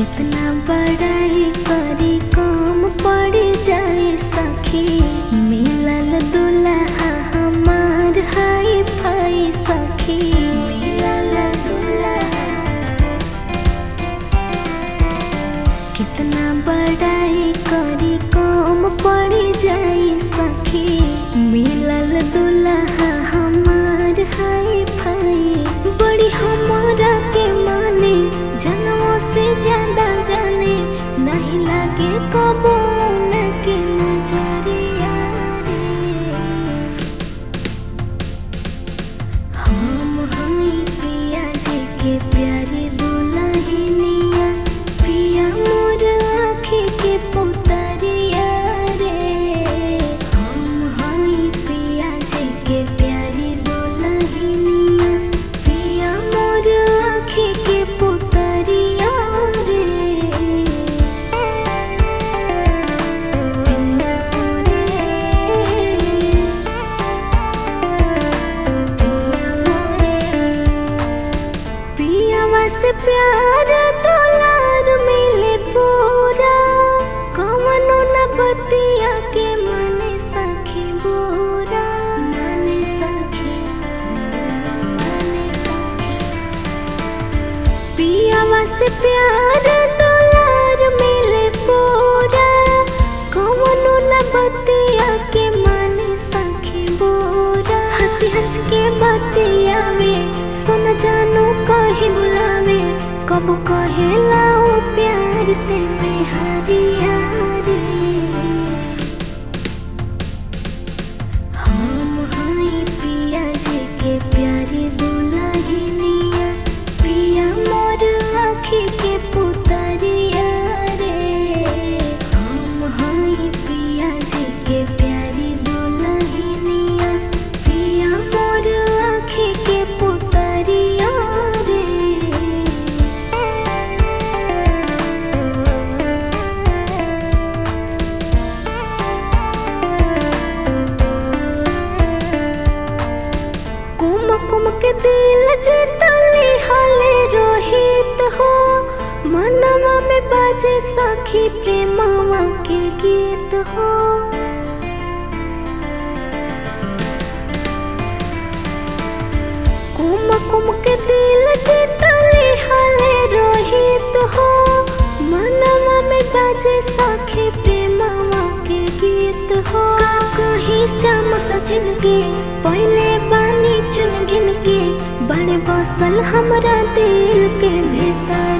कितना बड़ाई करी कम पड़ जाए सखी। मिलल दुल्हा हमार हाई फाई सखी। मिलल दुल्हा कितना बड़ाई करी कम पड़ जाए सखी। मिलल दुल्हा हमार हाई फाई। बड़ी हमारा के माने जनों से ज्यादा जाने। नहीं लगे कबो उनके नजरिया रे। हम हई पिया जी के प्यारी दुल्हनिया। पिया मोर आँखी के पुतरिया रे। हम हई पिया जी के प्यारी दुल्हनिया। पिया मोर आँखी के पुतरिया रे। पिया मोरे पिया मोरे पियावा से प्यार दुलार मिले पूरा। कवनो न बतिया के मने सखी बोरा। मने सखी मने सखी। पियावा से प्यार दुलार मिले पूरा। कवनो न बतिया के मने सखी बोरा। हंसी हंस के बतियावे सुन जानो कहीं बुलावे। कब कहेला ओ प्यार से मेहरिया रे। हम हई पिया जी के प्यारी दुल्हनिया। पिया मोर आँखी के पुतरिया रे। हम हई पिया जी के प्यारी दुल्हनिया। पिया मोर आँखी के पुतरिया रे। कुम कुम के दिल जीतली हाले रोहित हो। मनवा में बाजे सखी प्रेमवा के गीत हो। कुम कुम के दिल जीतली हाले रोहित हो। मनवा में बाजे सखी प्रेमवा के गीत हो। कहीं श्याम सचिन के पहले बानी चुन गिन के। बड़े बसल हमरा दिल के भीतर।